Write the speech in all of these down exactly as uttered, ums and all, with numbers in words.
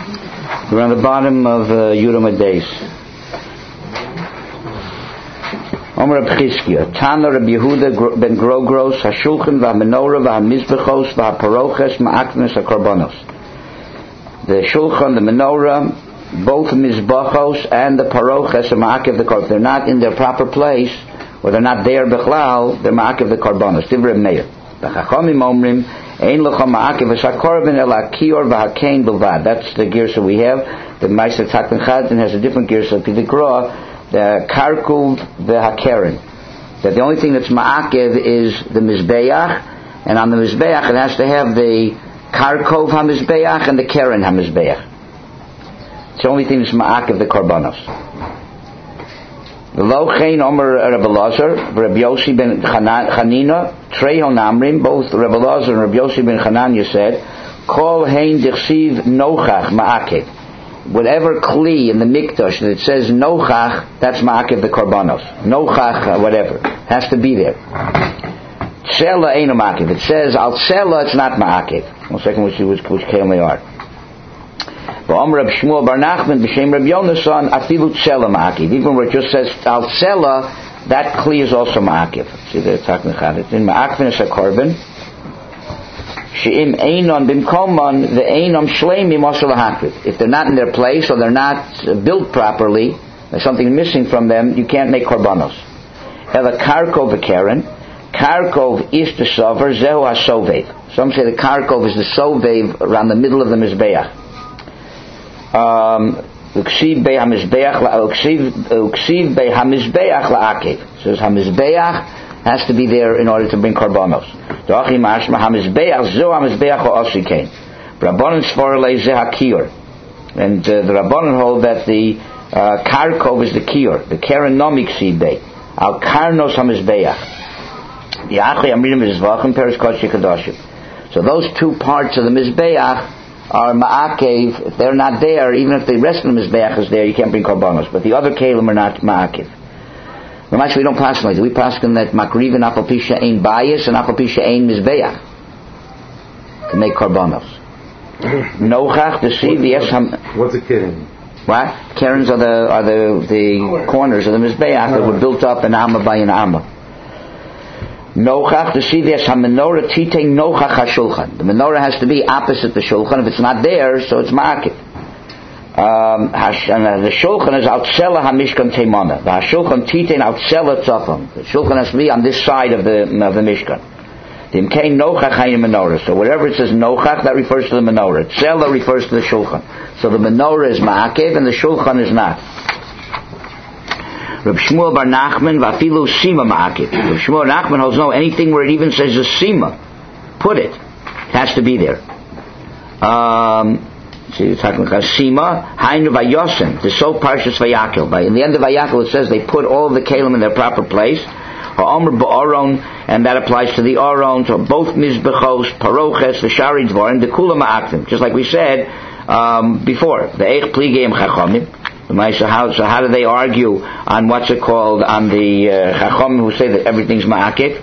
We're on the bottom of uh, Yudam Adays. Omer Reb Chizkiya, Tana Reb Yehuda ben Grogros, HaShulchan v'HaMenorah v'HaMizbechos v'HaParoches ma'aknes HaKorbanos. The Shulchan, the Menorah, both Mizbechos and the Paroches are ma'akev the Korbanos. They're not in their proper place, or they're not there Bechlal, they're ma'akev the Korbanos. Divrei Meir. V'chachamim omrim, Ein lecha ma'akev v'shakorban ela kior v'hakein bilvad. That's the girsa we have. The Meister Tzak ben Chazan has a different girsa, Pidei Gra, the karkuv v'hakeren. That the only thing that's ma'akev is the Mizbeach, and on the Mizbeach it has to have the karkov ha-Mizbeach and the keren ha-Mizbeach. It's the only thing that's ma'akev the Korbanos. V'lo chein omer Rebbe Lazar, Rebbe Yossi ben Chanina, Treho Namrim, both Rebbe Lazar and Rebbe Yossi ben Chananya said, Kol hein dichsiv nochach ma'akev. Whatever kli in the mikdash that it says nochach, that's ma'akev the Korbanos. Nochach, whatever, has to be there. Tsela ain't a ma'akev. It says al tsela, it's not ma'akev. One second, we'll see which which kelim they are. But Omer Reb Shmuel Bar Nachman b'shem Reb Yonason afilu tsela ma'akev. Even where it just says al tsela, that kli is also ma'akev. See there, talking about it. In ma'akvin is a korban. She'im einon bimkomon the einon shleimim also lahakriv. If they're not in their place or they're not built properly, there's something missing from them, you can't make korbanos. Ela karkov v'keren. Karkov is the sover, zehu ha-sovev. Some say the karkov is the sovev around the middle of the mizbeach. Uksiv bei ha-mizbeach uksiv bei ha-mizbeach la'akev. Says ha-mizbeach has to be there in order to bring korbanos. Dochi mashma ha-mizbeach zehu ha-mizbeach o-osikein. Rabbanon sforelei zeh ha-kior. And uh, the Rabbanon hold that the uh, karkov is the kior. The keren no miksiv bei. Al karnos ha-mizbeach. So those two parts of the Mizbeach are ma'akev. If they're not there, even if the rest of the Mizbeach is there, you can't bring korbanos. But the other kelim are not ma'akev. Much we don't pass like that. We pass in that makriv and apalpisha ain bias and apalpisha ain Mizbeach to make korbanos. Nochach to see the yes. What's a keren? What? Kerens are the are the the corners of the Mizbeach that were built up in amma by an amma. Nochach, to see this, ha-menorah titei nochach ha-shulchan. The menorah has to be opposite the shulchan. If it's not there, so it's ma'akev. Um, and the shulchan is outsela ha-mishkan teimana. The ha-shulchan titei outsela tzafam. The shulchan has to be on this side of the of the mishkan. The imkein nochach hayim menorah. So wherever it says nochach, that refers to the menorah. Tzela refers to the shulchan. So the menorah is ma'akev and the shulchan is not. Reb Shmuel Bar Nachman v'afilu sima ma'akev. Reb Shmuel Bar Nachman holds no, anything where it even says a sima, put it. It has to be there. Um, see, you're talking about sima, hainu v'yosen, the so parshas v'yakel. In the end of v'yakel it says they put all of the kelim in their proper place. Ha'omer ba'aron, and that applies to the aron, to both mizbechos, paroches, the shari dvarim, the kula ma'akvim. Just like we said um, before, the eich pligeim chachamim. So how, so how do they argue on what's it called, on the uh, Chacham who say that everything's ma'akev?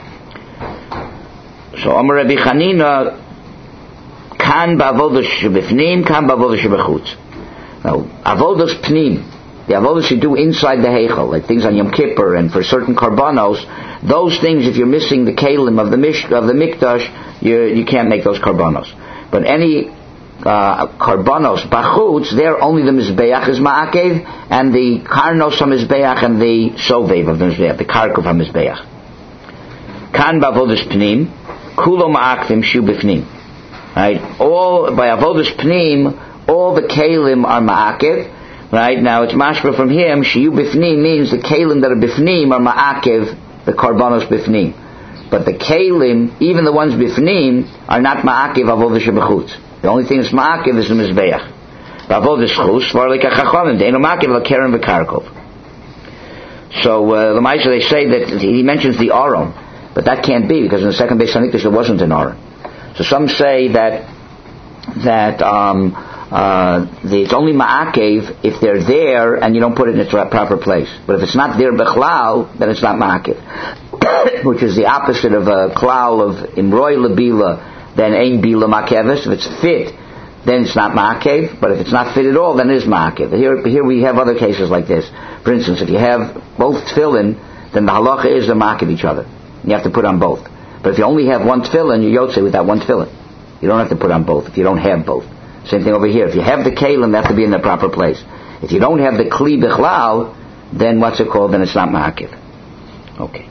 So Omer Rabbi Chanina, kan ba'avodah shebifnim, kan ba'avodah shebechutz. Now, avodas pnim, the avodas you do inside the heichal, like things on Yom Kippur and for certain karbanos, those things, if you're missing the kelim of the mish, of the mikdash, you you can't make those karbanos. But any Uh, karbanos bachutz, there only the mizbeach is ma'akev, and the karnos ha-mizbeach and the sovev of the mizbeach, the karkov ha-mizbeach. Kan ba'avodas pnim, kulo ma'akvim shu b'fnim. Right, all by avodas pnim, all the kelim are ma'akev. Right, now it's mashma from him. Shiu b'fnim means the kelim that are b'fnim are ma'akev, the karbanos b'fnim. But the kelim, even the ones b'fnim, are not ma'akev avodas shebechutz. The only thing that's ma'akev is the mizbeach. V'avodas chus, v'arlik ha'chachamim, de'enu ma'akev l'keren v'karkov. So, uh, the Maisa, they say that he mentions the aron, but that can't be, because in the second base Hanikdash there wasn't an aron. So some say that, that, um, uh, the, it's only ma'akev if they're there and you don't put it in its proper place. But if it's not there b'chlal, then it's not ma'akev. Which is the opposite of a klal of imroy lebila, then ein bila makevis. If it's fit then it's not ma'akev. But if it's not fit at all, then it is ma'akev. Here, here we have other cases like this. For instance, if you have both tefillin, then the halacha is to ma'akev each other. You have to put on both. But if you only have one tefillin, you yotze with that one tefillin. You don't have to put on both if you don't have both. Same thing over here. If you have the kelim, they have to be in the proper place. If you don't have the kli bichlal, then what's it called? Then it's not ma'akev. Okay.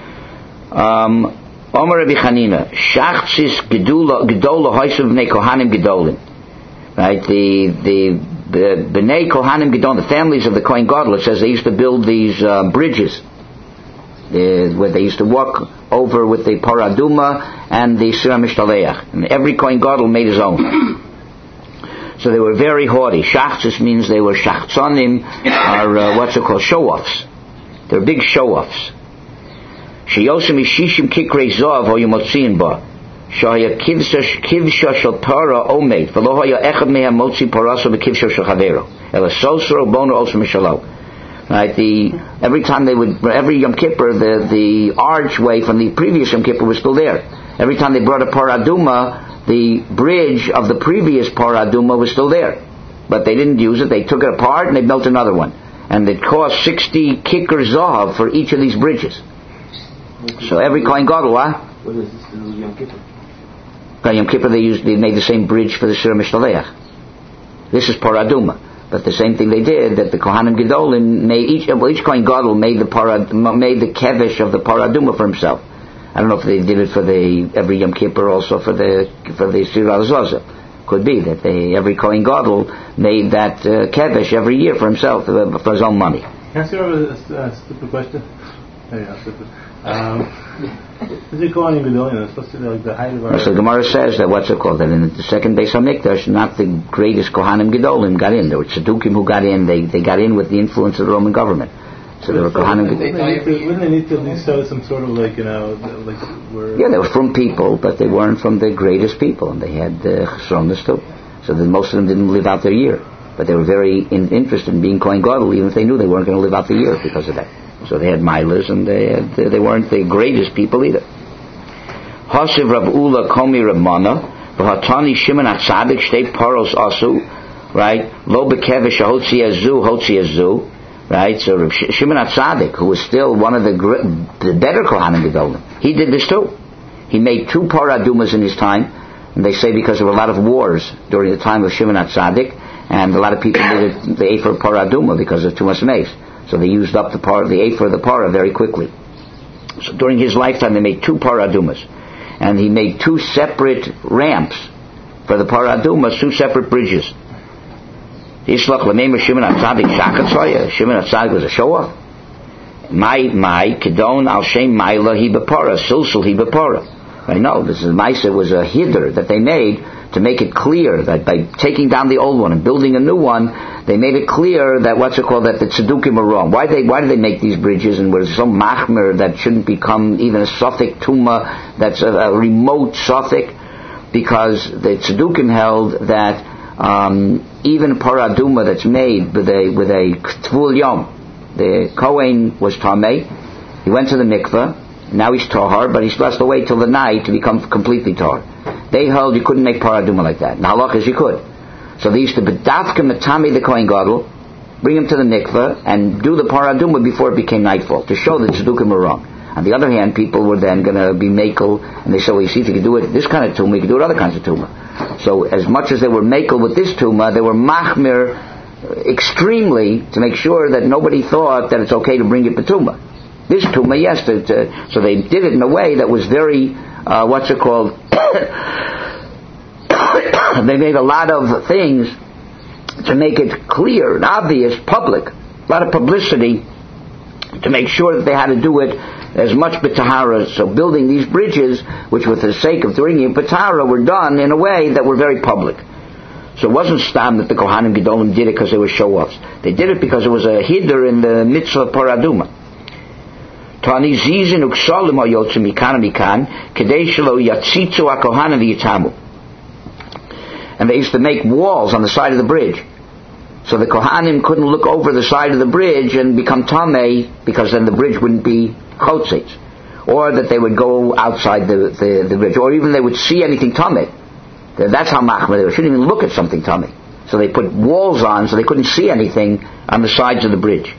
Um, Omer Rabbi Chanina, Shachtzis Gedola Hoysav B'nei Kohanim Gedolim. Right, the the B'nei Kohanim Gedolim, the families of the Kohen Gadol, it says they used to build these uh, bridges, the, where they used to walk over with the Paraduma and the Sira Mishtaleach. And every Kohen Gadol made his own. So they were very haughty. Shachtzis means they were shachtzonim, are uh, what's it called, show-offs. They're big show-offs. Sheyosim ishishim kikrei zav ho yomotziin ba. Shaya kivsha shel para omed. V'lo haya echad mehem motzi paraso b'kivsha shel chavero. Ela sosro bono also mishalo. Right, the, every time they would, every Yom Kippur, the, the archway from the previous Yom Kippur was still there. Every time they brought a paraduma, the bridge of the previous paraduma was still there. But they didn't use it, they took it apart and they built another one. And it cost sixty kikar zahav for each of these bridges. So every Kohen Gadol, huh? What is this to do with Yom Kippur? By Yom Kippur they used, they made the same bridge for the Sira Mishtaleach. This is paraduma. But the same thing they did, that the Kohanim Gedolim made each, well, each Kohen Gadol made the parad, made the kevish of the paraduma for himself. I don't know if they did it for the every Yom Kippur, also for the for the Sira Zaza. Could be that they every Kohen Gadol made that uh, kevish every year for himself, uh, for his own money. Can I ask you a, a, a stupid question? Yeah, stupid. Um, is it Kohanim Gedolim? It's supposed to be like the height of our... So the Gemara says that what's it called? That in the second Beis HaMikdash, not the greatest Kohanim Gedolim got in. There were Tzedukim who got in. They they got in with the influence of the Roman government. So there were Kohanim Gedolim. Wouldn't they need to at least show some sort of like, you know, like... Where yeah, they were from people, but they weren't from the greatest people. And they had uh, chesronas too. So that most of them didn't live out their year. But they were very in, interested in being Kohen Gadol, even if they knew they weren't going to live out the year because of that. So they had milas, and they had, they weren't the greatest people either. Hasiv Rab Ula Komi Rab Mana V'Hatani Shimon HaTzadik Shtei Paros Asu, right? Lo Bekevish Hotzi Azu Hotzi Azu, right? So Rab Shimon HaTzadik, who was still one of the, the better Kohanim Gedolim, he did this too. He made two paradumas in his time, and they say because there were a lot of wars during the time of Shimon HaTzadik, and a lot of people needed the Ephah paraduma because of too much mace. So they used up the par, the eight for the para very quickly. So during his lifetime, they made two paradumas, and he made two separate ramps for the paradumas, two separate bridges. Ishlach l'meimer Shimon HaTzadik shakatzaya. Shimon HaTzadik was a show-off. My my kedon al shem ma'ila hi b'para, sulsul hi b'para. I know this is Maisa was a hiddur that they made to make it clear that by taking down the old one and building a new one, they made it clear that what's it called, that the tzedukim are wrong. Why they why do they make these bridges, and were so machmer that shouldn't become even a sofik tuma, that's a, a remote sofik? Because the tzedukim held that um, even paraduma that's made with a with a tvul yom, the kohen was tamei, he went to the mikveh. Now he's tahar, but he's supposed to wait till the night to become completely tahar. They held you couldn't make paraduma like that. Now halachas you could. So they used to bedafka matami the kohen gadol, bring him to the mikveh, and do the paraduma before it became nightfall, to show that tzedukim were wrong. On the other hand, people were then going to be makel, and they said, well, you see, if you could do it this kind of tumah, you could do it other kinds of tumah. So as much as they were makel with this tumah, they were machmir extremely to make sure that nobody thought that it's okay to bring it betumah. This tumah, yes, to, to, so they did it in a way that was very, uh, what's it called? They made a lot of things to make it clear and obvious, public, a lot of publicity to make sure that they had to do it as much b'tahara. So building these bridges, which for the sake of doing it b'tahara, were done in a way that were very public. So it wasn't stam that the Kohanim Gedolim did it because they were show-offs. They did it because it was a hiddur in the mitzvah of paraduma. Tani zizin uksalim hayotzu mikan mikan kedei shelo yatzitzu hakohanim v'yitamu. And they used to make walls on the side of the bridge, so the Kohanim couldn't look over the side of the bridge and become tamei, because then the bridge wouldn't be chotzitz, or that they would go outside the, the, the bridge, or even they would see anything tamei. That's how machmir they were. Shouldn't even look at something tummy. So they put walls on so they couldn't see anything on the sides of the bridge.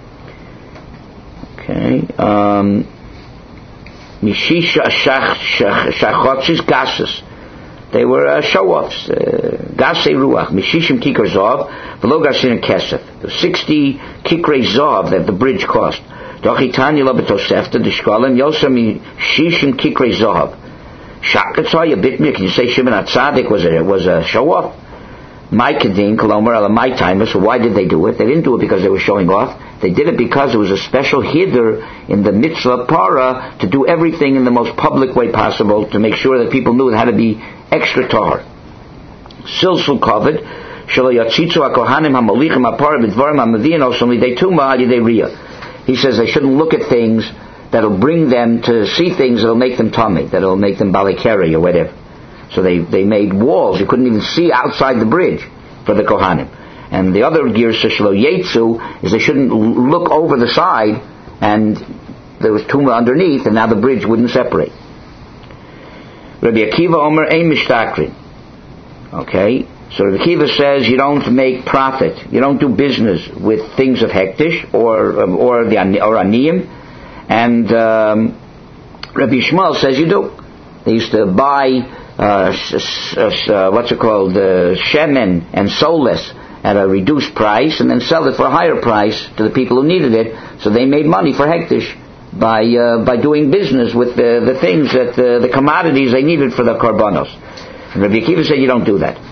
Okay. Um, Mishisha shachotsis gases. They were uh, show-offs. Gasei ruach. Mishishim kikar zov. V'lo gasin kesef. Sixty kikrei zov that the bridge cost. Dochitanya lo betosefta dishkolim yosem mishishim kikrei zov. Shakatzay a bit me. Can you say Shimon HaTzadik was a was a show-off? My kedin kolomer ala my timers. So why did they do it? They didn't do it because they were showing off. They did it because it was a special hider in the mitzvah para to do everything in the most public way possible to make sure that people knew how to be extra tahor. Silsul kovid shelo yatzitzu hakohanim hamolichim hapara b'dvarim hamaviyin osam lidei tuma al yidei riyah. He says they shouldn't look at things that'll bring them to see things that'll make them tummy, that'll make them balikeri or whatever. So they, they made walls. You couldn't even see outside the bridge for the kohanim. And the other gears shelo yetzu is they shouldn't look over the side and there was tuma underneath and now the bridge wouldn't separate. Rabbi Akiva Omer ein mishtakrin. Okay, so Rabbi Akiva says you don't make profit, you don't do business with things of hektish or um, or the or aniyim, and um, Rabbi Shmuel says you do. They used to buy uh, sh- sh- uh, what's it called, uh, shemen and soles at a reduced price, and then sell it for a higher price to the people who needed it. So they made money for hektish by uh, by doing business with the, the things that uh, the commodities they needed for the korbanos. And Rabbi Akiva said you don't do that.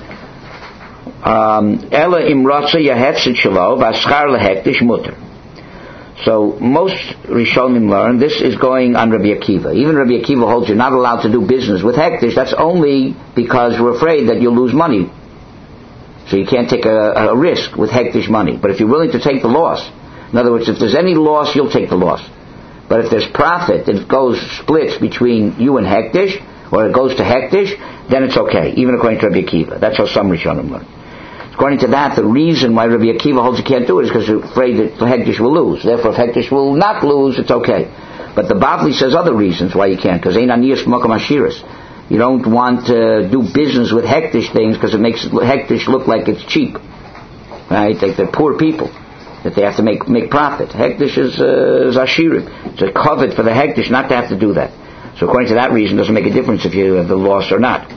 Ela imratza yahetsit shelo v'aschar lehektish mutter. So most Rishonim learn this is going on Rabbi Akiva. Even Rabbi Akiva holds you're not allowed to do business with hektish. That's only because we're afraid that you'll lose money. So you can't take a, a risk with hektish money. But if you're willing to take the loss, in other words, if there's any loss, you'll take the loss. But if there's profit, it goes splits between you and hektish, or it goes to hektish, then it's okay, even according to Rabbi Akiva. That's how some Rishonim learn. According to that, the reason why Rabbi Akiva holds you can't do it is because you're afraid that hektish will lose. Therefore, if hektish will not lose, it's okay. But the Bavli says other reasons why you can't, because ein aniyas b'makom ashiras. You don't want to do business with hektish things because it makes hektish look like it's cheap, right? Like they're poor people that they have to make make profit. Hektish is uh, is ashirim. It's a covet for the hektish not to have to do that. So according to that reason, it doesn't make a difference if you have the loss or not.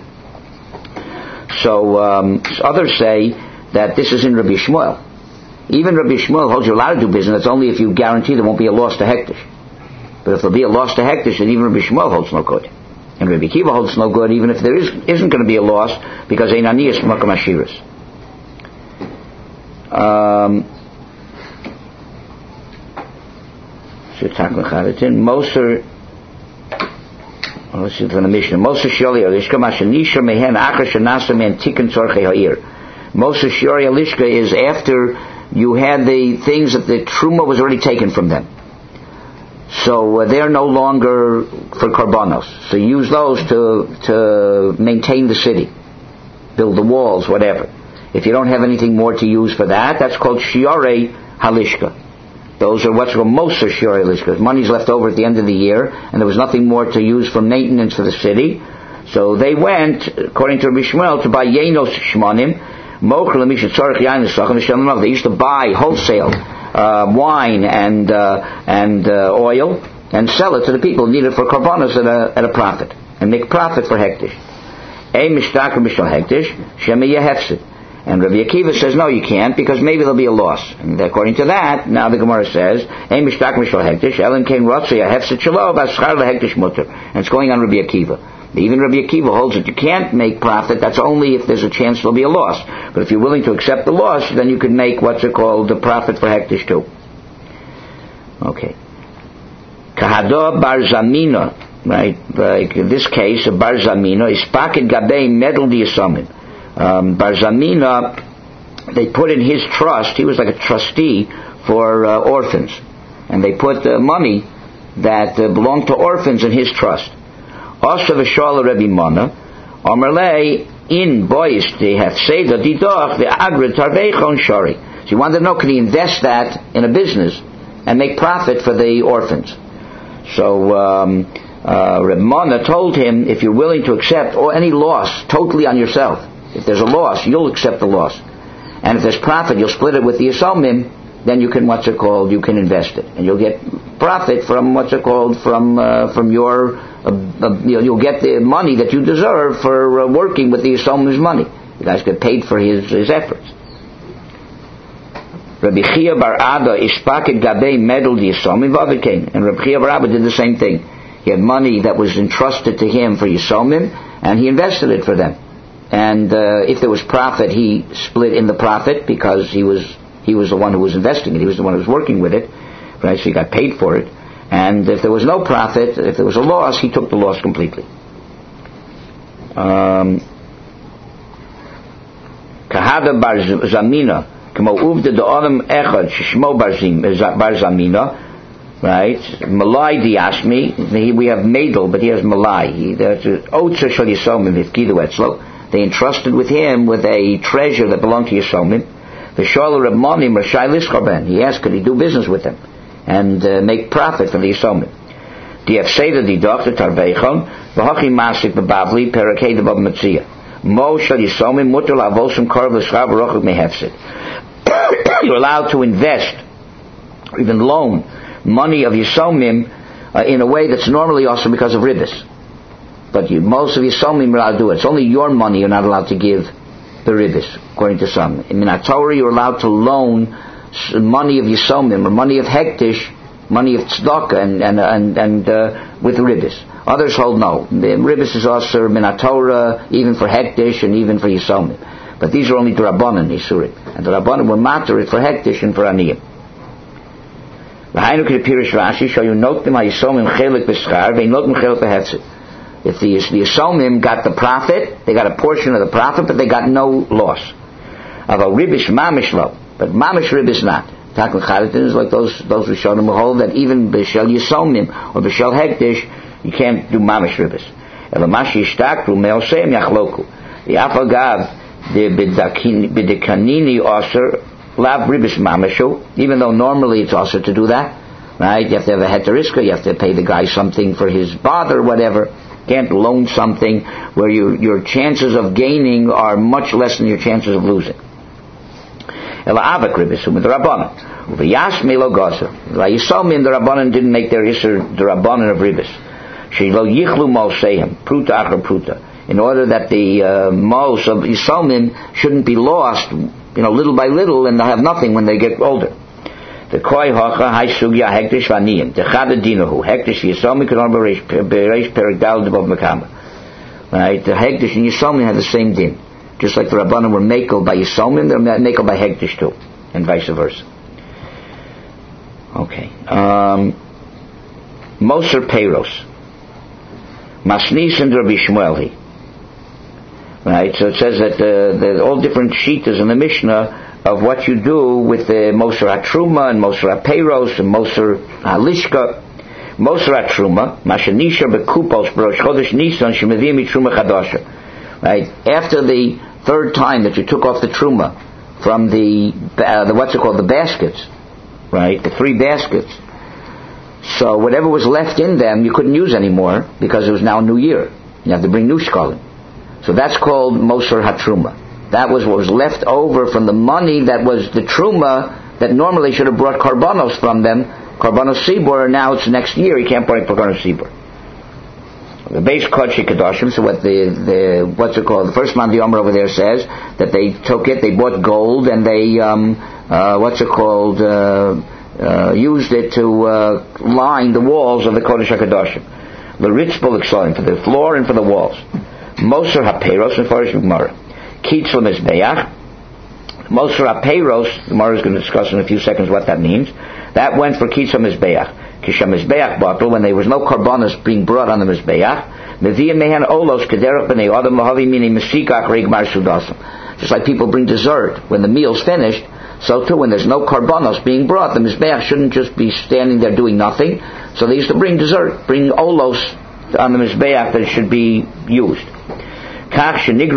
So um, others say that this is in Rabbi Shmuel. Even Rabbi Shmuel holds you're allowed to do business. That's only if you guarantee there won't be a loss to hektish. But if there'll be a loss to hektish, then even Rabbi Shmuel holds no good. And Rabbi Akiva holds no good even if there is, isn't going to be a loss because ein aniyas b'makom ashiras. Um, Moser, let's see from the Mishnah. Moser Shiori Alishka Mashanisha Mehen Achar Shanasa Men Tikkun Tzorchei Ha'ir. Moser Shiori Alishka is after you had the things that the truma was already taken from them. So uh, they're no longer for korbanos. So use those to to maintain the city, build the walls, whatever. If you don't have anything more to use for that, that's called shiorei halishka. Those are what's called moser shiorei halishka. Money's left over at the end of the year, and there was nothing more to use for maintenance for the city. So they went, according to Rabbi Shmuel, to buy yenos shmonim. They used to buy wholesale Uh, wine and uh, and uh, oil and sell it to the people who need it for korbanos at a at a profit and make profit for hektish. A mishtakar mishal hektish shema yehefsid. And Rabbi Akiva says no, you can't because maybe there'll be a loss. And according to that, now the Gemara says a mishtakar mishal hektish elim kein rotze yehefsid shelo v'aschar lehektish mutter. And it's going on Rabbi Akiva. Even Rabbi Akiva holds that you can't make profit. That's only if there's a chance there'll be a loss. But if you're willing to accept the loss, then you can make what's it called the profit for hektish too. Okay. Kahado bar zamina, right? Like in this case, a bar zamina is pakid gabei medal diyasamim. Bar zamina, they put in his trust. He was like a trustee for uh, orphans, and they put uh, money that uh, belonged to orphans in his trust. Also v'shala Rebbe Mana, Amarlei in boys they have saved the didach the agrid tarveichon shari. So he wanted to know, can he invest that in a business and make profit for the orphans? So um, uh, Reb Mana told him, if you're willing to accept or any loss totally on yourself, if there's a loss, you'll accept the loss. And if there's profit, you'll split it with the Yisomim, then you can, what's it called, you can invest it. And you'll get profit from, what's it called, from uh, from your, uh, uh, you know, you'll get the money that you deserve for uh, working with the Yisomim's money. You guys get paid for his, his efforts. Rabbi Chia bar Abba ishpaket gabei medal Yisomim v'avikein. And Rabbi Chia bar Abba did the same thing. He had money that was entrusted to him for Yisomim, and he invested it for them. And uh, if there was profit, he split in the profit because he was he was the one who was investing it. He was the one who was working with it, right? So he got paid for it. And if there was no profit, if there was a loss, he took the loss completely. Um, Kahada bar Zamina, kamo uvda de adam echad shishmo bar Zamina. Right, Malai diashmi. We have Madel, but he has Malai. There's Otzer shal Yisomim hifkidu etzlo. They entrusted with him with a treasure that belonged to Yisomim. The Shala Reb Monim Rashai Lischarben. He asked, could he do business with them and uh, make profit from the Yisomim? The Efseda di Doctor Tarveichon v'Hachi Masik b'Bavli Perakei de Bab Metzia. Mo shal Yisomim mutter la'avosim karav l'schav v'rochuk mehefsid. You're allowed to invest, or even loan, money of Yisomim uh, in a way that's normally also because of ribbis. But you, most of Yisomim are allowed to do it. It's only your money you're not allowed to give the ribbis, according to some. In Minatorah, you're allowed to loan money of Yisomim or money of Hektish, money of Tzedakah, and and and, and uh, with ribbis. Others hold no. The ribbis is also Minatorah, even for Hektish and even for Yisomim. But these are only the Rabbanan Yisurim, and the Rabbanan were matter it for Hektish and for Aniyim. If the, the Yisomim got the profit, they got a portion of the profit, but they got no loss. But mamish ribish not. Takal Charitin is like those those Rishonim who hold that even b'shel Yisomim or b'shel Hektish you can't do mamish ribish. Elamashi ishtakru me'oseim yachloku. The afagav the b'dekanini osir lav ribish mamashu. Even though normally it's also to do that, right? You have to have a heteriska. You have to pay the guy something for his bother, whatever. Can't loan something where you, your chances of gaining are much less than your chances of losing. Ela avak ribisum the rabbanon. Uvayashmi lo goser. Vayisomim the rabbanon didn't make their iser the rabbanon of ribis. She lo yichlu moseim pruta achar pruta. In order that the uh, mos of Yisomim shouldn't be lost, you know, little by little, and they'll have nothing when they get older. The koi hacha hay sugya hektish vaniyim. The chada dinahu hektish Yisomim kadon bereish bereish perigdal debov mekama. Right, the hektish and Yisomim have the same din. Just like the Rabbanim were makel by Yisomim, they're makel by hektish too, and vice versa. Okay. Um, Moser Peiros. Masnis and Rabbi Shmuel. Right, so it says that uh, there's all different shitas in the Mishnah of what you do with the Moser HaTruma and Moser HaPeiros and Moser HaLishka. Moser HaTruma, Mashanisha Bekupos B'Rosh Chodesh Nisan Shemevim Truma Chadasha. Right, after the third time that you took off the Truma from the, uh, the what's it called, the baskets, right, the three baskets. So whatever was left in them you couldn't use anymore because it was now New Year. You have to bring new shkalim. So that's called Moser HaTruma. That was what was left over from the money that was the Truma that normally should have brought Karbanos from them. Karbanos Sibor, now it's next year, he can't bring Karbanos Sibor. The base Kodshi Kedoshim, so what the, the, what's it called, the first man the Omer over there says, that they took it, they bought gold, and they, um, uh, what's it called, uh, uh, used it to, uh, line the walls of the Kodesh HaKadoshim. The rich bullock for the floor and for the walls. Moser HaPeiros and Farish Gemara. Kitz LeMizbeach. Moser HaPeiros, the Gemara is going to discuss in a few seconds what that means. That went for Kitz LeMizbeach. Kisha Mizbeach bottle, when there was no karbanos being brought on the Mizbeach. Mevi'im mehan olos kederach b'nei adam lahavi mini mesikach reigmar sudasam. Just like people bring dessert when the meal's finished, so too when there's no karbanos being brought, the Mizbeach shouldn't just be standing there doing nothing. So they used to bring dessert, bring olos on the Mizbeach that should be used. When they finished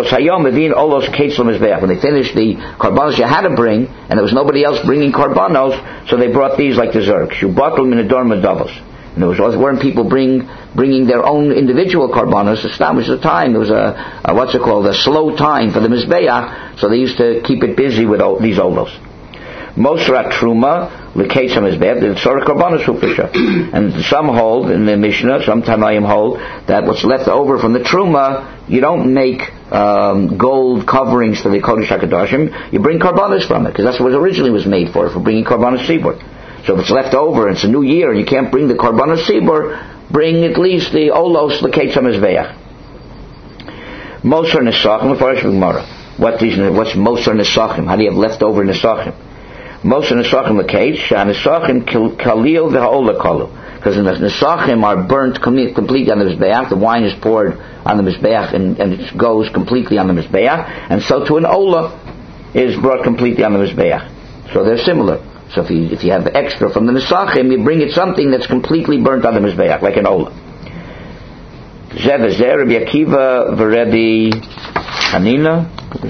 the karbanos you had to bring, and there was nobody else bringing karbanos, so they brought these like dessert. And there was, weren't people bring, bringing their own individual karbanos. Established the time. There was a, a, what's it called, a slow time for the Mizbeach, so they used to keep it busy with o, these olos. Mosra Truma, L'keitz HaMizbeach, the Tzorech Karbanos Hufisha. And some hold, in the Mishnah, some Tanaim hold, that what's left over from the Truma, you don't make um, gold coverings for the Kodesh HaKadoshim, you bring karbanos from it, because that's what it originally was made for, for bringing karbanos sibur. So if it's left over and it's a new year and you can't bring the karbanos sibur, bring at least the olos l'keitz hamizbeach. Moser nesachim l'farish v'gemara. What is what's moser nesachim? How do you have leftover nesachim? Moser nesachim l'keitz sh'anesachim kalil v'ha'ola kalu. Because the nesachim are burnt completely on the mizbeach. The wine is poured on the mizbeach and, and it goes completely on the mizbeach. And so to an ola is brought completely on the mizbeach. So they're similar. So if you, if you have extra from the Nesachim, you bring it something that's completely burnt on the Mizbeach, like an Ola. Zev Ezer, Rabbi Akiva, V'Rebbi Hanina.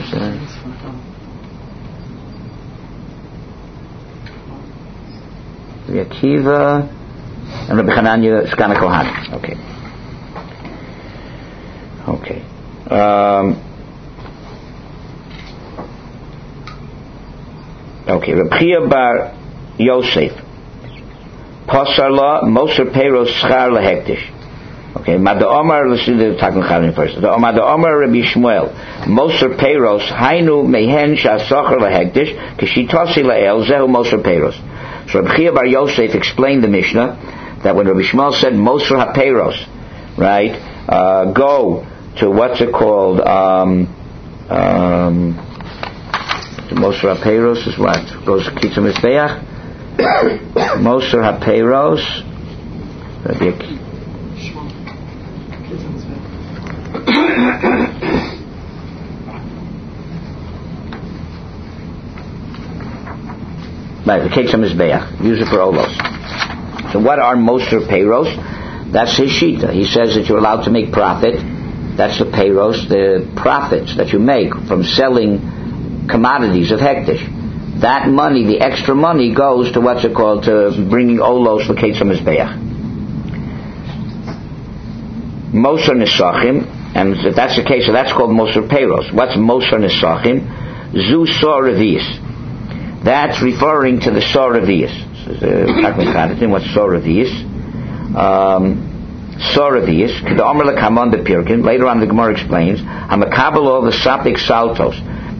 Rabbi Akiva, and Rabbi Hananya, Skana Kohanim. Okay. Okay. Um... Okay, Reb Chia bar Yosef, Pasar la Moser Peiros Schar lehektish. Okay, Mada Omar. Let's do the Takun Chalim first. The Mada Omar Rabbi Shmuel, Moser Peiros Hainu Mehen Shasachar lehektish Kishitasi lael Zehu Moser Peiros. So Reb Chia bar Yosef explained the Mishnah that when Rabbi Shmuel said Moser HaPeiros, right, uh, go to what's it called? Um, um, Moser HaPeiros is what? Goes to Kitz HaMizbeach. Moser HaPeiros. Right, the Kitz HaMizbeach. Use it for olos. So what are Moser Peiros? That's his shita. He says that you're allowed to make profit. That's the Peiros, the profits that you make from selling commodities of hektish. That money, the extra money, goes to what's it called, to bringing olos l'keitz hamizbeach. Moser nesachim, and if that's the case, so that's called moser peiros. What's moser nesachim? Zu sor revius. That's referring to the sor revius. What's sor revius? Um, sor revius. Later on, the Gemara explains hamakabel the sapik saltos.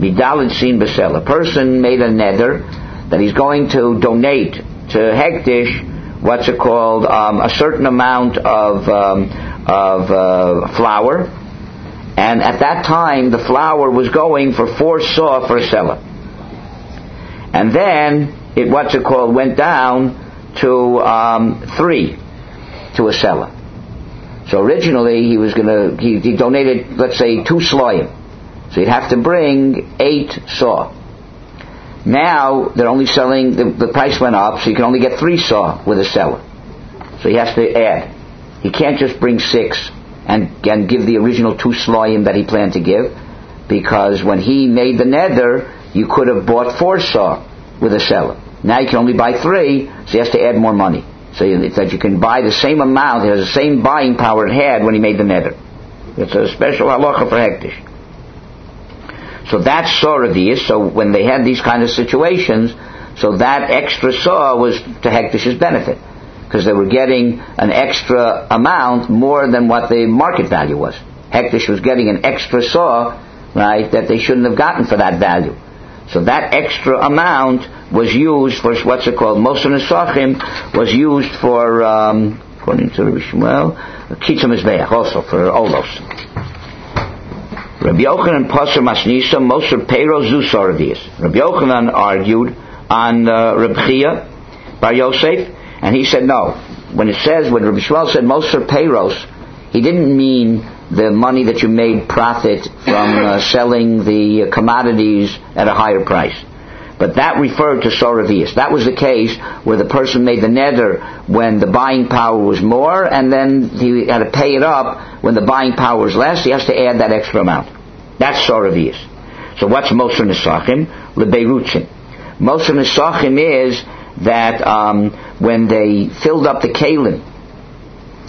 A person made a neder that he's going to donate to hektish, what's it called, um, a certain amount of um, of uh, flour, and at that time the flour was going for four saw for a seller, and then it what's it called went down to um, three to a seller. So originally he was going to he, he donated, let's say, two sloyim. So you'd have to bring eight saw. Now they're only selling, the, the price went up, so you can only get three saw with a seller. So he has to add. He can't just bring six and, and give the original two sloyim that he planned to give, because when he made the neder, you could have bought four saw with a seller. Now you can only buy three, so he has to add more money. So you, that you can buy the same amount, it has the same buying power it had when he made the neder. It's a special halacha for hektish. So that's Soravius. So when they had these kind of situations, so that extra saw was to Hektish's benefit, because they were getting an extra amount more than what the market value was. Hektish was getting an extra saw, right, that they shouldn't have gotten for that value. So that extra amount was used for what's it called? Moser Nesachim was used for, um, according to Rabbi Shmuel, Kitz HaMizbeach, also for olos. Rabbi Yochanan Passer Masnisa Moser Peiros Zu Soravius. Rabbi Yochanan argued on uh, Rabbi Chia bar Yosef, and he said no. When it says, when Rabbi Shmuel said Moser Peiros, he didn't mean the money that you made profit from uh, selling the commodities at a higher price. But that referred to Soravius. That was the case where the person made the neder when the buying power was more, and then he had to pay it up when the buying power was less. He has to add that extra amount. That's Soravius. So what's Moser Nesachim? Lebeirutzin. Moser Nesachim is that um, when they filled up the kalim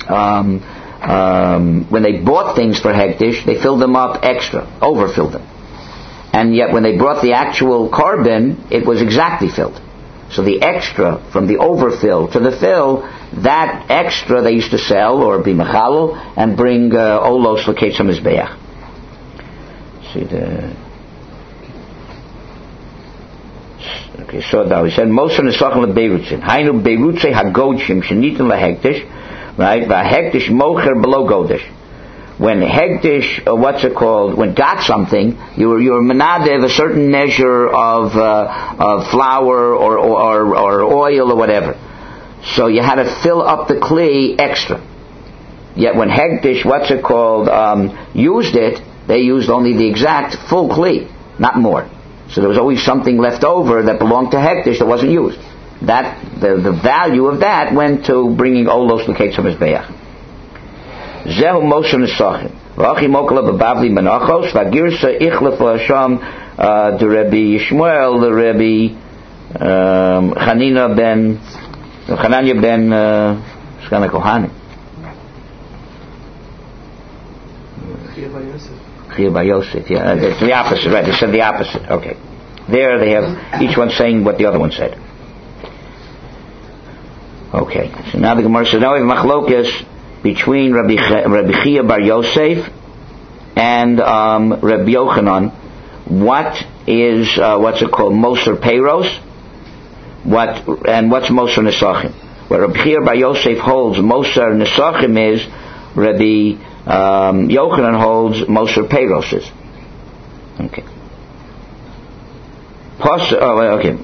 um, um, when they bought things for hektish, they filled them up extra, overfilled them. And yet when they brought the actual carbon, it was exactly filled. So the extra, from the overfill to the fill, that extra they used to sell or be mechalel and bring uh, olos l'ketz hamizbeach. See the okay. So now he said most of the nesachim leberutzin. Hainu berutzei hagodshim shenitin lahektish, right? Vahektish mocher below godish. When hektish, uh, what's it called? When got something, you were you were menadev a certain measure of uh, of flour or, or or oil or whatever. So you had to fill up the kli extra. Yet when hektish, what's it called, um, used it, they used only the exact full kli, not more. So there was always something left over that belonged to hektish that wasn't used. That the the value of that went to bringing olos l'ketz hamizbeach. Zehu Moshe Nesachim. V'achi mokala b'bavli menachos v'agirsa ichlef l'hasham the Rebbe Yishmael, the Rebbe um, Chanina ben Chananya ben Shkana Kohanim. Chiyah Bar Yosef. Yeah, it's the opposite, right? They said the opposite. Okay. There they have each one saying what the other one said. Okay. So now the Gemara says now we have machlokas between Rabbi, Ch- Rabbi Chiyah Bar Yosef and um, Rabbi Yochanan. What is uh, what's it called? Moser Peiros. What and what's Moser Nesachim? What Rabbi Chiyah Bar Yosef holds Moser Nesachim is, Rabbi um, Yochanan holds Moser Peiros is. Okay. Plus, oh, okay.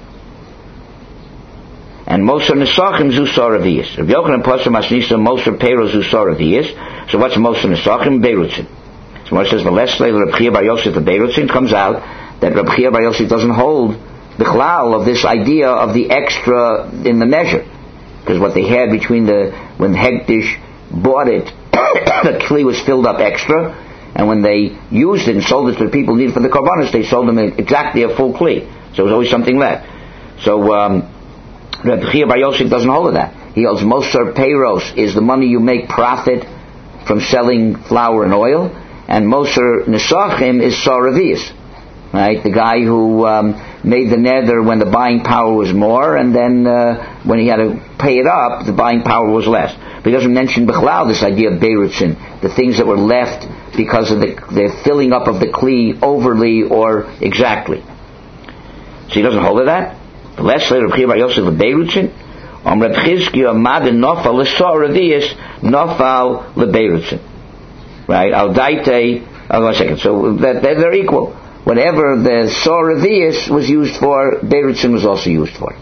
And Moser Nesachim Zusar Aviyas. Rabbi Yochanan plus Masnisa Moser Peiros Zusar Aviyas. So what's Moser Nesachim? Beirutzin. So when it says V'leslei Rabbi Chiyah Bar Yosef the Beirutzin, comes out that Rabbi Chiyah Bar Yosef doesn't hold the chlal of this idea of the extra in the measure, because what they had between the when Hektish bought it, the kli was filled up extra, and when they used it and sold it to the people needed for the korbanos, they sold them exactly a full kli. So there was always something left. So um, Rabbi Chiyah Bar Yosef doesn't hold of that. He holds Moser Peiros is the money you make profit from selling flour and oil, and Moser Nesachim is Saravias, right? The guy who um, made the nether when the buying power was more, and then uh, when he had to pay it up, the buying power was less. But he doesn't mention Bechlal, this idea of Beirutzin, the things that were left because of the, the filling up of the kli overly or exactly. So he doesn't hold of that. The last later of Chiyah Bar Yosef the Beirutzin, Om Reb Chizkiya Madin Nofal L'Saravias Nofal LeBeirutzin. Right? Al Daite. Oh, one second. So that they're equal. Whatever the Saravias was used for, Beirutzin was also used for.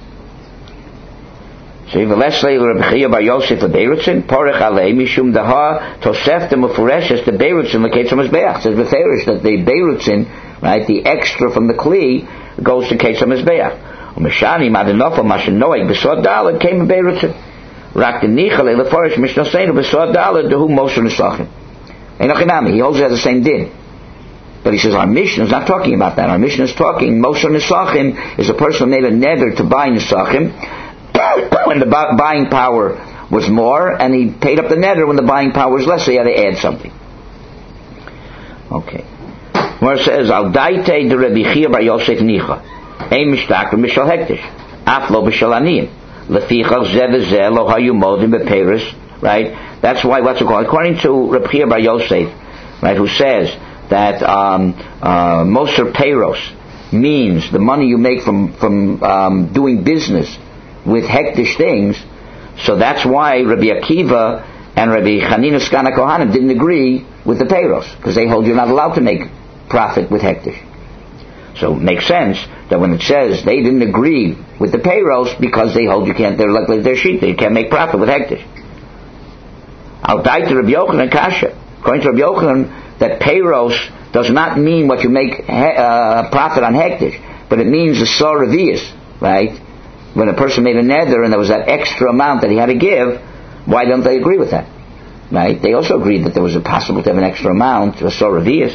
So even less later, Rabbi Chiyah Bar Yosef the Beirutzin, Porech Alei Mishum Daha Tosefta Mefureshes the Beirutzin L'Ketz HaMizbeach. Says Beferish that the Beirutzin, right, the extra from the Kli goes to Ketz HaMizbeach. Umeshani Madinofal Mashanoik B'Sod Dalad came in Beirutzin. Rak the Nichale Leforish Mishnoseinu B'Sod Dalad Dehu Moser Nesachim. Einochinami, he holds it as the same din. But he says our Mishnah is not talking about that. Our Mishnah is talking Moser Nesachim is a person who made a neder to buy Nesachim when the bu- buying power was more, and he paid up the neder when the buying power was less, so he had to add something. Okay. Where it says Al Daite de Rabbi Chiyah Bar Yosef Nicha Ein Mishtak Mishal Hektish Aflo B'Shal Aniyim Lefichach Zeh V'Zeh Lo Hayu Modim B'Peiros. Right? That's why what's it called? According to Rabbi Chiyah Bar Yosef, right, who says that um, uh, Moser Peiros means the money you make from from um, doing business with hektish things. So that's why Rabbi Akiva and Rabbi Chanina Skana Kohanim didn't agree with the Peiros, because they hold you're not allowed to make profit with hektish. So it makes sense that when it says they didn't agree with the Peiros because they hold you can't, they're like they're sheep, they can't make profit with hektish. I'll die to Rabbi Yochanan Kasha. According to Rabbi Yochanan, that Peiros does not mean what you make he, uh, profit on hektish, but it means the Saravias, right? When a person made a neder and there was that extra amount that he had to give, why don't they agree with that? Right? They also agreed that there was a possible to have an extra amount, a Saravias.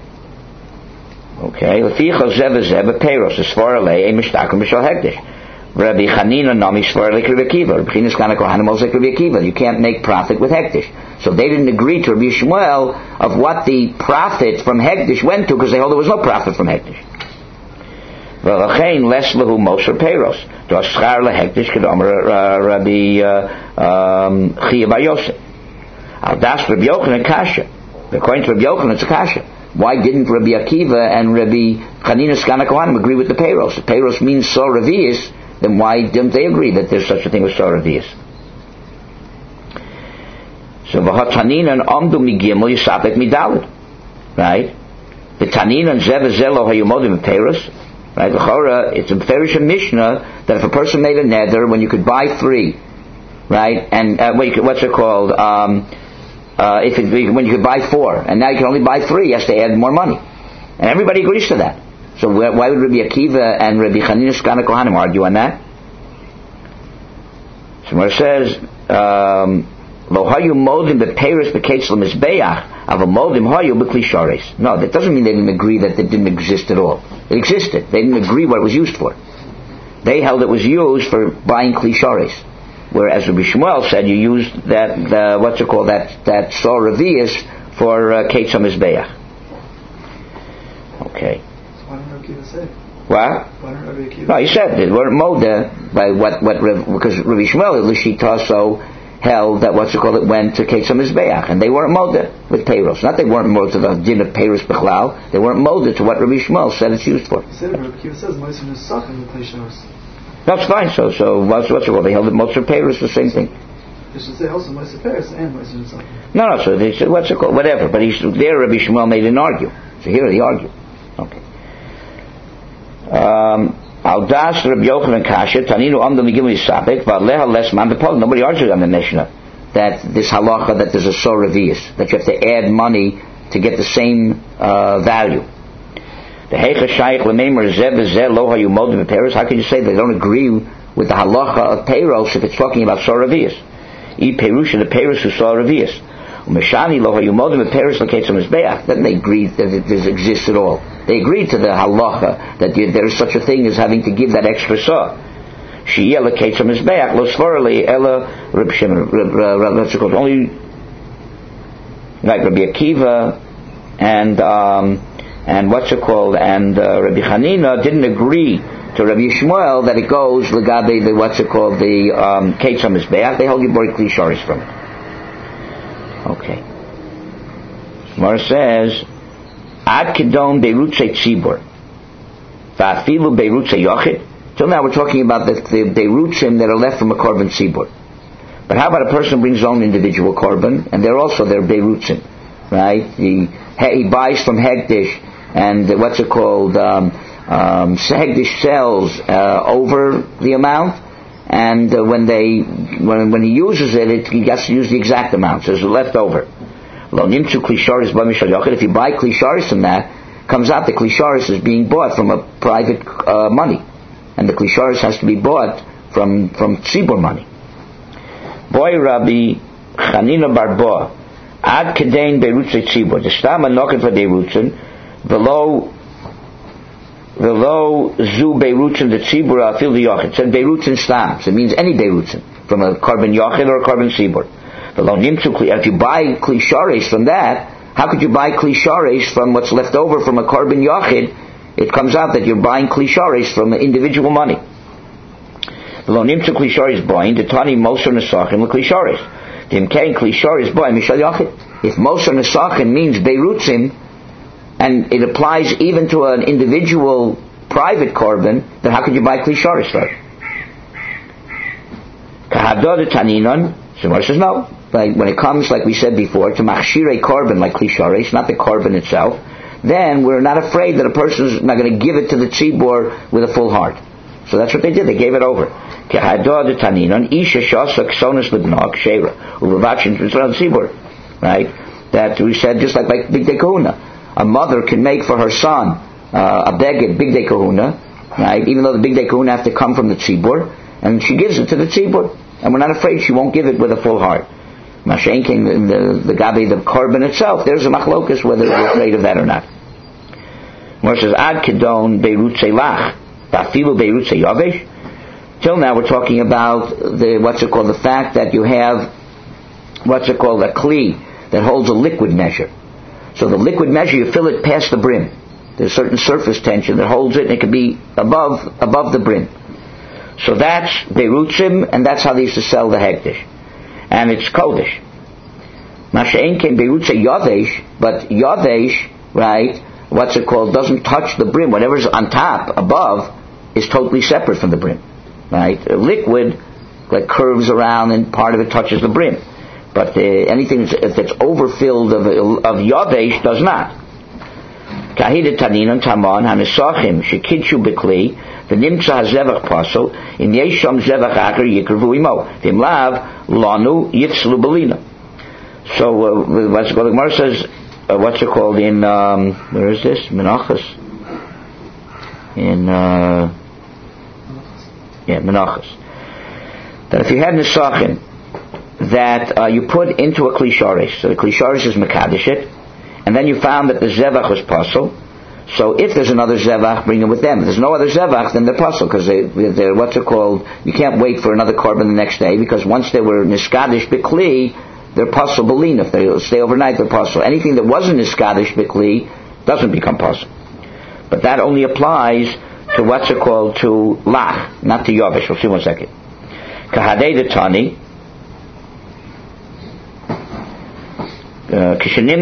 Okay. Rabbi Chanina Nami Shvar like Rabbi Akiva. Rabbi Chanina Skana Kohanim like Rabbi Akiva. You can't make profit with Hektish. So they didn't agree to Rabbi Shmuel of what the profit from Hektish went to, because they held there was no profit from Hektish. V'lachein les lehu Mosher Peiros. Do Aschar lehektish kedomer Rabbi Chia Bar Yosef. Al das Rabbi Yochanan Kasha. According to Rabbi Yochanan, it's a Kasha. Why didn't Rabbi Akiva and Rabbi Chanina Skana Kohanim agree with the Peiros? If Peiros means Sor Revius, then why didn't they agree that there's such a thing as Sor Revius? So v'hat Tanina Amdu Migimel Yisapek Midalid. Right? The Tanina and Zev Zelo Hayumodim Peiros. Right? It's a Perish Mishnah that if a person made a nether when you could buy three, right? And uh, what you could, what's it called? Um, uh, if it, when you could buy four, and now you can only buy three, you have to add more money, and everybody agrees to that. So why would Rabbi Akiva and Rabbi Chanina Skana Kohanim argue on that? So where it says, Lo hayu modim beperis beketz lemizbeach av modim hayu bekli shares. No, that doesn't mean they didn't agree that it didn't exist at all. It existed. They didn't agree what it was used for. They held it was used for buying kli shares, whereas Rabbi Shmuel said you used that the, what's it called that that sor revius for uh, ketz hamizbeach. Okay. Why didn't Rabbi Akiva say? What? Why didn't Rabbi Akiva? No, he said they weren't moda by what what because Rabbi Shmuel Lishita so held that what's it called it went to Ketz HaMizbeach, and they weren't moda with Peiros. Not they weren't moda to the din of Peiros Bechlal. They weren't moda to what Rabbi Shmuel said it's used for. He said Rabbi Akiva says most of the stuff in the Peiros. That's fine. So so what's what's it called? They held that most of Peiros the same thing. They should say also most of Peiros and most of the No, no. So they said what's it called? Whatever. But he's there. Rabbi Shmuel made an argue. So here they argue. Okay. Um. Al das Rabbi Yochanan Kasha Taninu Amdam Gimel Yisapek Va'aleha Les Man B'Pol. Nobody argued on the Mishnah that this halacha that there's a sor revius, that you have to add money to get the same uh, value. The Heicha Shaykh L'Meimer Zeh V'Zeh Lo Hayu Modim B'Peiros. How can you say they don't agree with the halacha of Peiros if it's talking about sor revius? I Perusha the Peiros who sor revius. Umeshani Lo Hayu Modim B'Peiros L'Ketz HaMizbeach. Then they agreed that it does exist at all. They agreed to the halacha that there is such a thing as having to give that extra saw. Sheyeh leketz hamizbeach lo svarli ela Reb Shimon. What's it called? Only like Rabbi Akiva and um, and what's it called? And uh, Rabbi Chanina didn't agree to Rabbi Shmuel that it goes legabe the what's it called the um, ketz hamizbeach. They hold you bori kli sharis from it. Okay. Gemara says. Ad kedon beirutze tzibur, va'afilu beirutze yochid. Till now we're talking about the, the beirutzim that are left from a korban tzibur. But how about a person brings his own individual korban, and they're also their beirutzim, right? He, he buys from Hegdish, and uh, what's it called? Um, um, Hegdish sells uh, over the amount, and uh, when they when when he uses it, it, he has to use the exact amount, so there's left over. If you buy klisharis from that, comes out the klisharis is being bought from a private uh, money, and the klisharis has to be bought from from tzibur money. Boy Rabbi Chanina Barboa, ad kedain beirutze tzibur. The stam anokin for beirutzen, velo velo zu beirutzen the tzibur afil the yochid. It said beirutzen stam. So it means any beirutzen from a korban yochid or a korban tzibur. If you buy klishares from that, how could you buy klishares from what's left over from a korban yachid? It comes out that you're buying klishares from individual money. If Mosar Nesachin means beirutzim, and it applies even to an individual private korban, then how could you buy klishares for it? Kahadod Taninon, Shemar says no. Like when it comes, like we said before, to machshirei korban like klishares, not the korban itself, then we're not afraid that a person is not going to give it to the tzibur with a full heart. So that's what they did. They gave it over. Right? That we said just like like Bigdei Kahuna. A mother can make for her son uh, a beged Bigdei Kahuna, right? Even though the Bigdei Kahuna have to come from the tzibur, and she gives it to the tzibur, and we're not afraid she won't give it with a full heart. Mashenkin, the, the, the gabi, the korban itself, there's a machlokus whether we're afraid of that or not. Where it says, ad kedon beirutze lach, vafilu beirutze yavesh, Till now we're talking about the, what's it called, the fact that you have, what's it called, a kli that holds a liquid measure. So the liquid measure, you fill it past the brim. There's a certain surface tension that holds it, and it can be above above the brim. So that's Beirutzim, and that's how they used to sell the Hekdesh. And it's Kodesh. Masha'en came Beirutze Yadesh, but Yadesh, right, what's it called, doesn't touch the brim. Whatever's on top, above, is totally separate from the brim. Right? A liquid, like, curves around and part of it touches the brim. But uh, anything that's, that's overfilled of, of Yadesh does not. Kahida Tanin Taman Hanisachim Shekidshu Bikli the Nimtza Hazevach Pasel in Yesham Zevach Acher Yikravu Imo Vimlav Lanu Yitzlu Belina. So uh, what's it called? The Gemara says, uh, what's it called in um, where is this? Menachos. In uh, yeah, Menachos. That if you had Nisachim that uh, you put into a Klisharis, so the Klisharis is Mekadesh it, and then you found that the Zevach was Pasel. So if there's another Zevach, bring it with them. If there's no other Zevach, then they're Pasel, because they, they're, what's it called, you can't wait for another Korban the next day, because once they were Niskadish Bikli, they're Pasel Belin. If they stay overnight, they're Pasel. Anything that wasn't Niskadish Bikli doesn't become Pasel. But that only applies to what's it called, to Lach, not to Yavish. We'll see one second. Kahadei de Tani, same thing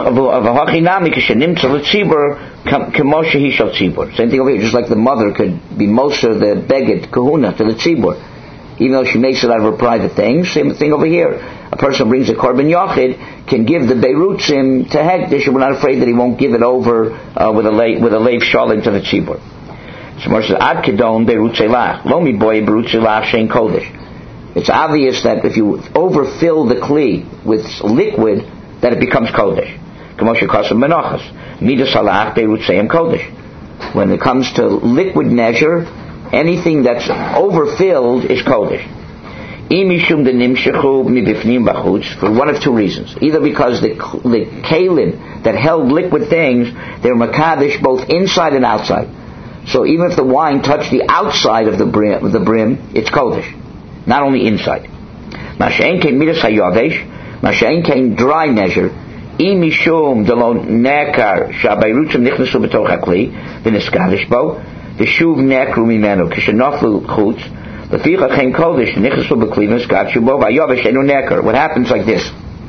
over here, just like the mother could be Moshe the Beged Kahuna to the Tzibur, even though she makes it out of her private things. Same thing over here. A person brings a Korban Yochid, can give the Beirutzim to Hekdesh, and we're not afraid that he won't give it over uh, with a lay, with a Leiv Shalim to the Tzibur. So Moshe says, Ad Kedon Beirutzei Lach, Lomi Boy Beirutzei Lach Shein Kodesh. It's obvious that if you overfill the Kli with liquid, that it becomes Kodesh. Kamosha Kasam Menachas. Midas Halach Beirutzayim Kodesh. When it comes to liquid measure, anything that's overfilled is Kodesh. Imishum de Nimshechu Mibifnim Bachutz, for one of two reasons. Either because the, the kalim that held liquid things, they're Makadesh both inside and outside. So even if the wine touched the outside of the brim, of the brim it's Kodesh. Not only inside. Masha'en Kein Midas Hayadesh, Masha'en came dry measure. Imishum delon nekar shabayrutzim nichnasu b'toch hakli v'niskadish bo v'shuv nekru mimenu kishenoflu chutz v'ficha came kodesh nichnasu b'kli v'niskadish bo v'ayovesh enu nekar. What happens like this?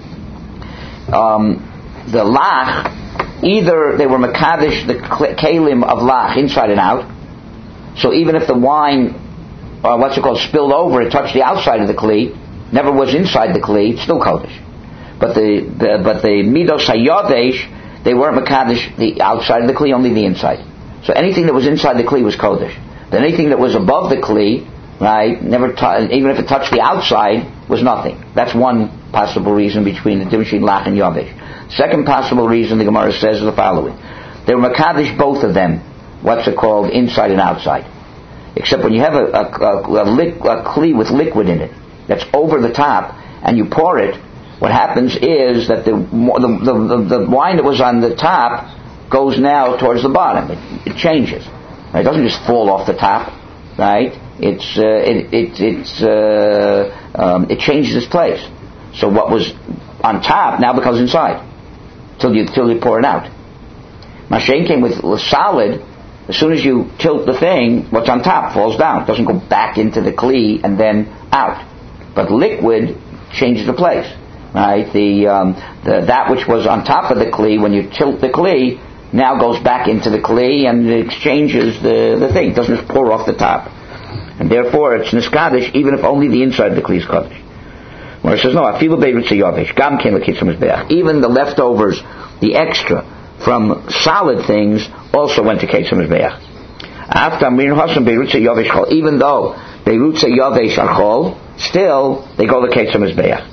Um, the lach, either they were mekadesh the kalim of lach inside and out. So even if the wine, uh, what's it called, spilled over, it touched the outside of the kli, never was inside the kli, it's still kodesh. But the, the but the midos hayadesh, they weren't mekadesh the outside of the kli, only the inside. So anything that was inside the kli was kodesh. Then anything that was above the kli, right, never t- even if it touched the outside, was nothing. That's one possible reason between the difference between lach and yadesh. Second possible reason the Gemara says is the following: they were mekadesh both of them. What's it called, inside and outside? Except when you have a a, a, a, li- a kli with liquid in it that's over the top, and you pour it, what happens is that the the, the, the wine that was on the top goes now towards the bottom. It, it changes. It doesn't just fall off the top, right? It's uh, it it it's uh, um, it changes its place. So what was on top now becomes inside till you till you pour it out. Masha'en came with solid. As soon as you tilt the thing, what's on top falls down. It doesn't go back into the kli and then out. But liquid changes the place, right? The, um, the that which was on top of the kli, when you tilt the kli, now goes back into the kli and it exchanges the, the thing. It doesn't just pour off the top. And therefore it's niskadish even if only the inside of the kli is kaddish. Where it says, no, afilu beirutzei yavesh, gam ken l'kitzum mizbeach. Even the leftovers, the extra from solid things, also went to Ketzim Mizbeach. After Amrin Hasan Beirutzei Yavesh Chol, even though Beirutzei Yavesh are Chol, still they go to Ketzim Mizbeach.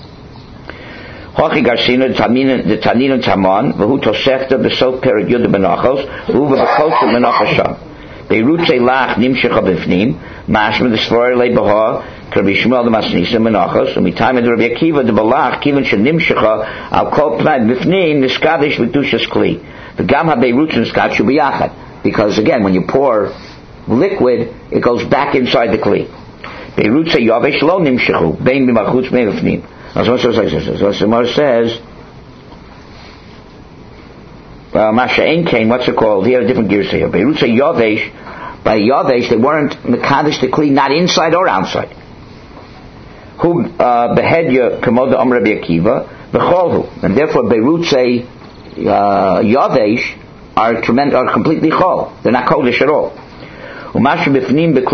Hochi Garsina the Tanin Taman v'hu Tosefta b'Sot Perik Yud Benachos u'va b'Kotzim Benachos Sham Beirutzei Lach Nimshecha B'Fnim Mashma the Sfor Lei B'Ha Rabbi Shmuel the Masnisa Menachos u'mitayim the Rabbi Akiva the Balach Kivan Shenimshecha Al Kol Pnai B'Fnim Niskadish V'Dushas Kli V'Gam HaBeirutzim Niskadishu B'Yachad, because again when you pour liquid, it goes back inside the kli. Beirutze yavesh lo nimshechu, bein b'machutz bein b'fnim. As one says like this, as the Gemara says, well, Masha Ein Kain, what's it called? He had a different gear here. Beirutze yavesh, by yavesh, they weren't mekadesh the kli, not inside or outside. Who behedya kamoda Amar Rabbi Akiva v'cholhu, and therefore Beirutze uh, yavesh are tremendous, are completely chol. They're not kodesh at all. It's not the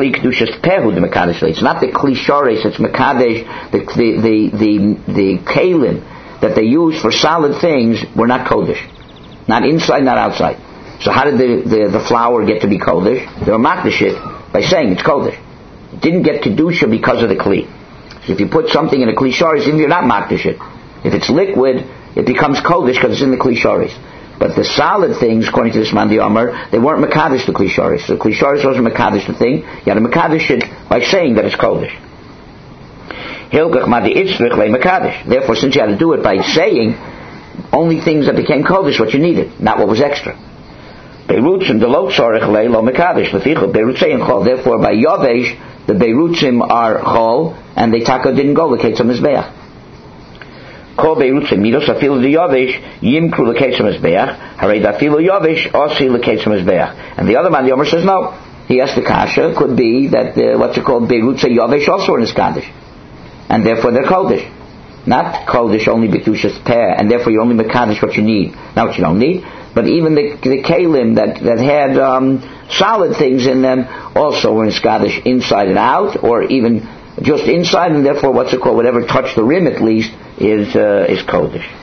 kli shores, it's mekadesh, the the the the, the kalim that they use for solid things were not kodesh, not inside, not outside. So how did the the, the flour get to be kodesh? They were makdash it by saying it's kodesh. It didn't get kedusha because of the kli. So if you put something in a kli shores, even if you're not makdash it, if it's liquid, it becomes kodesh because it's in the kli shores. But the solid things, according to this Mandi Omer, they weren't mekadesh the kli shores. So kli shores wasn't mekadesh the thing. You had to mekadesh it by saying that it's kodesh. Therefore, since you had to do it by saying, only things that became kodesh what you needed, not what was extra. Therefore, by yavesh, the beirutzim are chol, and the taka didn't go l'ketzam mizbeach. Kol beirutzim midos afilu the yavesh yimkru l'ketzam mizbeach, harei dafilu yavesh osi l'ketzam mizbeach. And the other man, the Omer says no. He asked the kasha, could be that uh, what's it called beirutzim yavesh also in his kaddish, and therefore they're kodesh, not kodesh only b'tushas peh, and therefore you only mekadesh what you need, not what you don't need. But even the, the kalim that, that had um, solid things in them also were in Skadish inside and out, or even just inside, and therefore what's it called, whatever touched the rim at least is uh, is Kodesh.